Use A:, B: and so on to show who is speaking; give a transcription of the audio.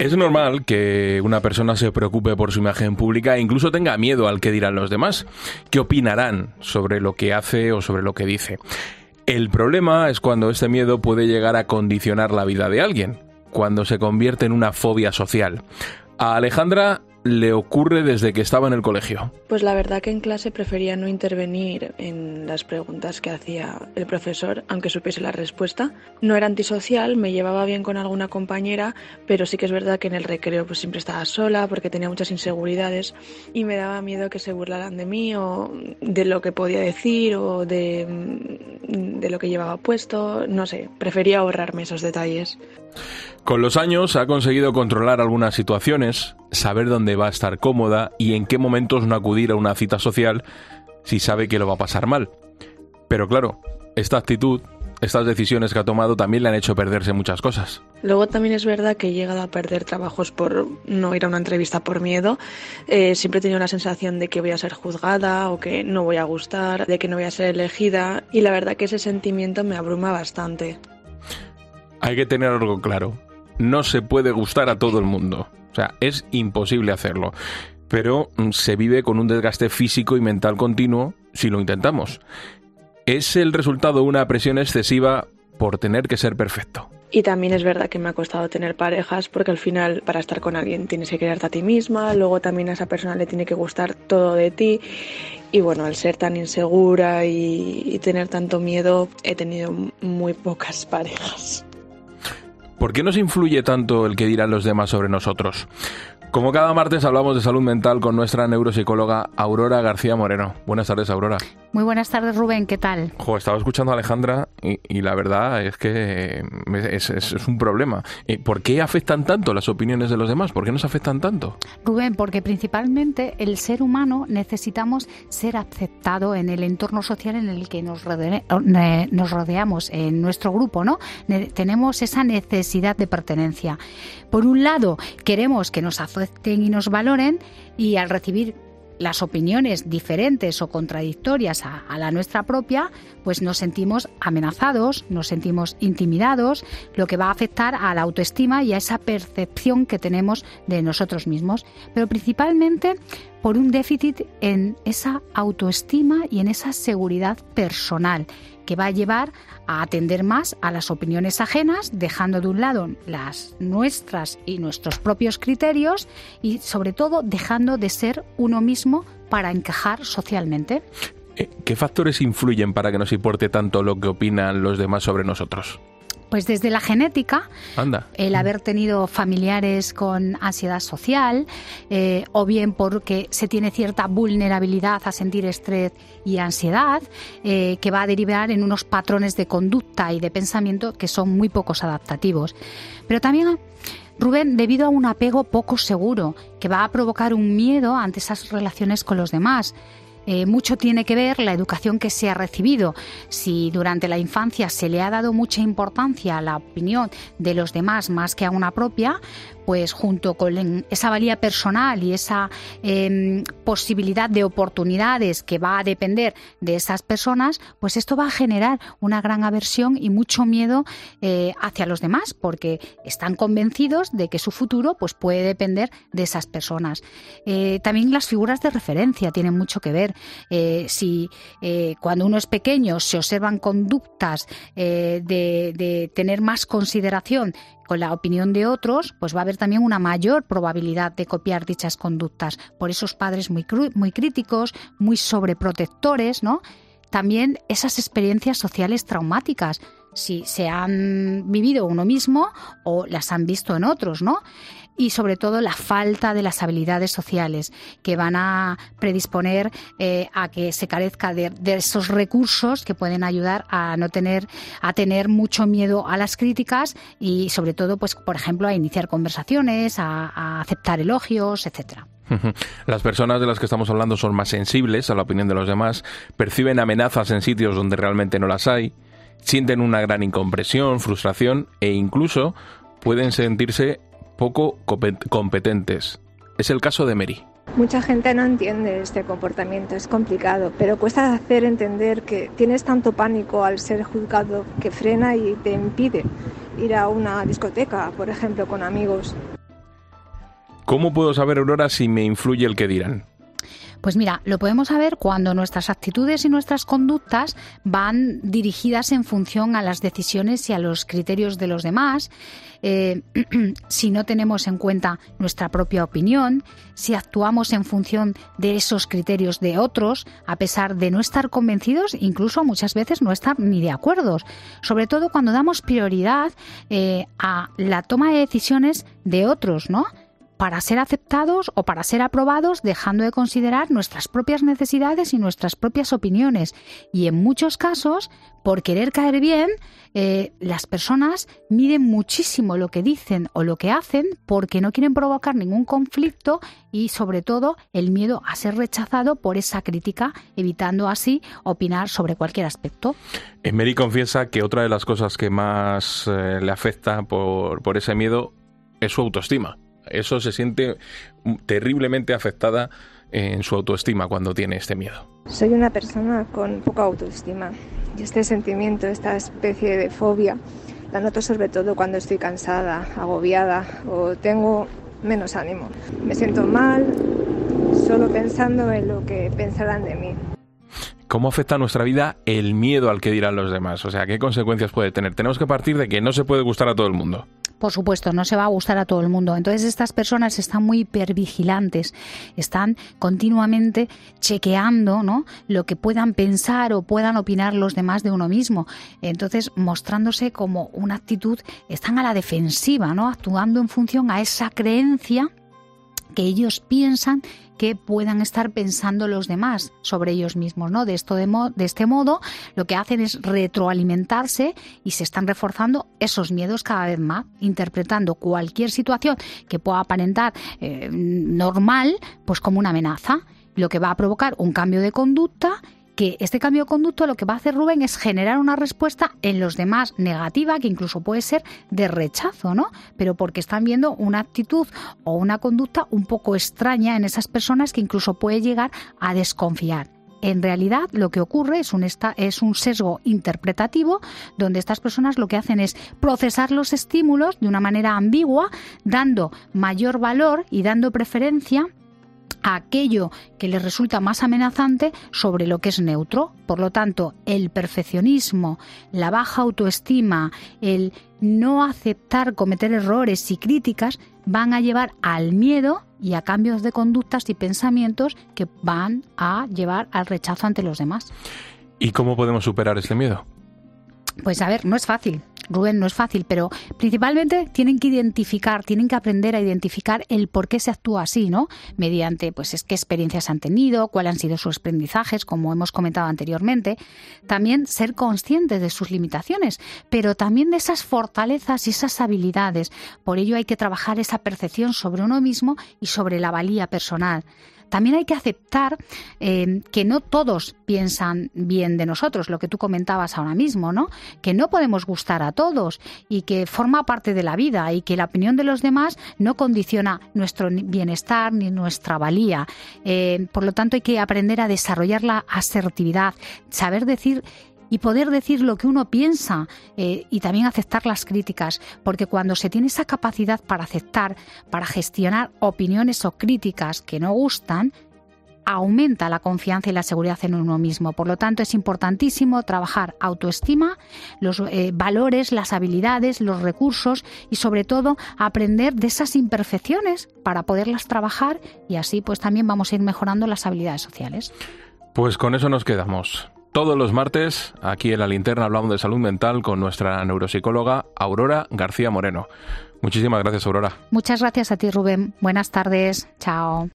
A: Es normal que una persona se preocupe por su imagen pública e incluso tenga miedo al que dirán los demás, qué opinarán sobre lo que hace o sobre lo que dice. El problema es cuando este miedo puede llegar a condicionar la vida de alguien, cuando se convierte en una fobia social. A Alejandra le ocurre desde que estaba en el colegio.
B: Pues la verdad que en clase prefería no intervenir en las preguntas que hacía el profesor, aunque supiese la respuesta. No era antisocial, me llevaba bien con alguna compañera, pero sí que es verdad que en el recreo pues siempre estaba sola porque tenía muchas inseguridades y me daba miedo que se burlaran de mí o de lo que podía decir o de lo que llevaba puesto. No sé, prefería ahorrarme esos detalles.
A: Con los años ha conseguido controlar algunas situaciones, saber dónde va a estar cómoda y en qué momentos no acudir a una cita social si sabe que lo va a pasar mal. Pero claro, esta actitud, estas decisiones que ha tomado también le han hecho perderse muchas cosas.
B: Luego también es verdad que he llegado a perder trabajos por no ir a una entrevista por miedo. Siempre he tenido la sensación de que voy a ser juzgada o que no voy a gustar, de que no voy a ser elegida y la verdad que ese sentimiento me abruma bastante.
A: Hay que tener algo claro. No se puede gustar a todo el mundo. O sea, es imposible hacerlo. Pero se vive con un desgaste físico y mental continuo si lo intentamos. Es el resultado de una presión excesiva por tener que ser perfecto.
B: Y también es verdad que me ha costado tener parejas porque al final para estar con alguien tienes que quererte a ti misma, luego también a esa persona le tiene que gustar todo de ti. Y bueno, al ser tan insegura y tener tanto miedo, he tenido muy pocas parejas.
A: ¿Por qué nos influye tanto el que dirán los demás sobre nosotros? Como cada martes hablamos de salud mental con nuestra neuropsicóloga Aurora García Moreno. Buenas tardes, Aurora.
C: Muy buenas tardes, Rubén, ¿qué tal?
A: Estaba escuchando a Alejandra y la verdad es que es un problema. ¿Por qué afectan tanto las opiniones de los demás? ¿Por qué nos afectan tanto?
C: Rubén, porque principalmente el ser humano necesitamos ser aceptado en el entorno social en el que nos rodeamos, en nuestro grupo, ¿no? Tenemos esa necesidad de pertenencia. Por un lado, queremos que nos acepten y nos valoren y al recibir las opiniones diferentes o contradictorias a la nuestra propia, pues nos sentimos amenazados, nos sentimos intimidados, lo que va a afectar a la autoestima y a esa percepción que tenemos de nosotros mismos, pero principalmente por un déficit en esa autoestima y en esa seguridad personal que va a llevar a atender más a las opiniones ajenas, dejando de un lado las nuestras y nuestros propios criterios y sobre todo dejando de ser uno mismo para encajar socialmente.
A: ¿Qué factores influyen para que nos importe tanto lo que opinan los demás sobre nosotros?
C: Pues desde la genética, el haber tenido familiares con ansiedad social, o bien porque se tiene cierta vulnerabilidad a sentir estrés y ansiedad, que va a derivar en unos patrones de conducta y de pensamiento que son muy pocos adaptativos. Pero también, Rubén, debido a un apego poco seguro, que va a provocar un miedo ante esas relaciones con los demás. Mucho tiene que ver la educación que se ha recibido. Si durante la infancia se le ha dado mucha importancia a la opinión de los demás más que a una propia, pues junto con esa valía personal y esa posibilidad de oportunidades que va a depender de esas personas, pues esto va a generar una gran aversión y mucho miedo hacia los demás, porque están convencidos de que su futuro pues puede depender de esas personas. También las figuras de referencia tienen mucho que ver. Si cuando uno es pequeño se observan conductas de tener más consideración con la opinión de otros, pues va a haber también una mayor probabilidad de copiar dichas conductas por esos padres muy críticos, muy sobreprotectores, ¿no? También esas experiencias sociales traumáticas, si se han vivido uno mismo o las han visto en otros, ¿no? Y sobre todo la falta de las habilidades sociales que van a predisponer a que se carezca de esos recursos que pueden ayudar a tener mucho miedo a las críticas y sobre todo, pues por ejemplo, a iniciar conversaciones, a aceptar elogios, etcétera.
A: Las personas de las que estamos hablando son más sensibles a la opinión de los demás, perciben amenazas en sitios donde realmente no las hay, sienten una gran incomprensión, frustración e incluso pueden sentirse poco competentes. Es el caso de Mary.
D: Mucha gente no entiende este comportamiento, es complicado, pero cuesta hacer entender que tienes tanto pánico al ser juzgado que frena y te impide ir a una discoteca, por ejemplo, con amigos.
A: ¿Cómo puedo saber, Aurora, si me influye el qué dirán?
C: Pues mira, lo podemos saber cuando nuestras actitudes y nuestras conductas van dirigidas en función a las decisiones y a los criterios de los demás, si no tenemos en cuenta nuestra propia opinión, si actuamos en función de esos criterios de otros, a pesar de no estar convencidos, incluso muchas veces no estar ni de acuerdo, sobre todo cuando damos prioridad a la toma de decisiones de otros, ¿no?, para ser aceptados o para ser aprobados, dejando de considerar nuestras propias necesidades y nuestras propias opiniones. Y en muchos casos, por querer caer bien, las personas miden muchísimo lo que dicen o lo que hacen porque no quieren provocar ningún conflicto y, sobre todo, el miedo a ser rechazado por esa crítica, evitando así opinar sobre cualquier aspecto.
A: Mary confiesa que otra de las cosas que más le afecta por ese miedo es su autoestima. Eso se siente terriblemente afectada en su autoestima cuando tiene este miedo.
D: Soy una persona con poca autoestima y este sentimiento, esta especie de fobia, la noto sobre todo cuando estoy cansada, agobiada o tengo menos ánimo. Me siento mal solo pensando en lo que pensarán de mí.
A: ¿Cómo afecta a nuestra vida el miedo al que dirán los demás? O sea, ¿qué consecuencias puede tener? Tenemos que partir de que no se puede gustar a todo el mundo.
C: Por supuesto, no se va a gustar a todo el mundo. Entonces estas personas están muy hipervigilantes, están continuamente chequeando, ¿no?, lo que puedan pensar o puedan opinar los demás de uno mismo. Entonces, mostrándose como una actitud, están a la defensiva, ¿no?, actuando en función a esa creencia que ellos piensan que puedan estar pensando los demás sobre ellos mismos, ¿no? De este modo, lo que hacen es retroalimentarse y se están reforzando esos miedos cada vez más, interpretando cualquier situación que pueda aparentar normal, pues como una amenaza, lo que va a provocar un cambio de conducta. Que este cambio de conducta lo que va a hacer, Rubén, es generar una respuesta en los demás negativa, que incluso puede ser de rechazo, ¿no? Pero porque están viendo una actitud o una conducta un poco extraña en esas personas que incluso puede llegar a desconfiar. En realidad lo que ocurre es un sesgo interpretativo donde estas personas lo que hacen es procesar los estímulos de una manera ambigua, dando mayor valor y dando preferencia a aquello que les resulta más amenazante sobre lo que es neutro. Por lo tanto, el perfeccionismo, la baja autoestima, el no aceptar cometer errores y críticas van a llevar al miedo y a cambios de conductas y pensamientos que van a llevar al rechazo ante los demás.
A: ¿Y cómo podemos superar este miedo?
C: Pues a ver, no es fácil, Rubén, no es fácil, pero principalmente tienen que aprender a identificar el por qué se actúa así, ¿no? Mediante, pues, qué experiencias han tenido, cuáles han sido sus aprendizajes, como hemos comentado anteriormente. También ser conscientes de sus limitaciones, pero también de esas fortalezas y esas habilidades. Por ello hay que trabajar esa percepción sobre uno mismo y sobre la valía personal. También hay que aceptar que no todos piensan bien de nosotros, lo que tú comentabas ahora mismo, ¿no? Que no podemos gustar a todos y que forma parte de la vida y que la opinión de los demás no condiciona nuestro bienestar ni nuestra valía. Por lo tanto, hay que aprender a desarrollar la asertividad, saber decir y poder decir lo que uno piensa y también aceptar las críticas, porque cuando se tiene esa capacidad para aceptar, para gestionar opiniones o críticas que no gustan, aumenta la confianza y la seguridad en uno mismo. Por lo tanto, es importantísimo trabajar autoestima, los valores, las habilidades, los recursos y, sobre todo, aprender de esas imperfecciones para poderlas trabajar y así pues también vamos a ir mejorando las habilidades sociales.
A: Pues con eso nos quedamos. Todos los martes, aquí en La Linterna, hablamos de salud mental con nuestra neuropsicóloga Aurora García Moreno. Muchísimas gracias, Aurora.
C: Muchas gracias a ti, Rubén. Buenas tardes. Chao.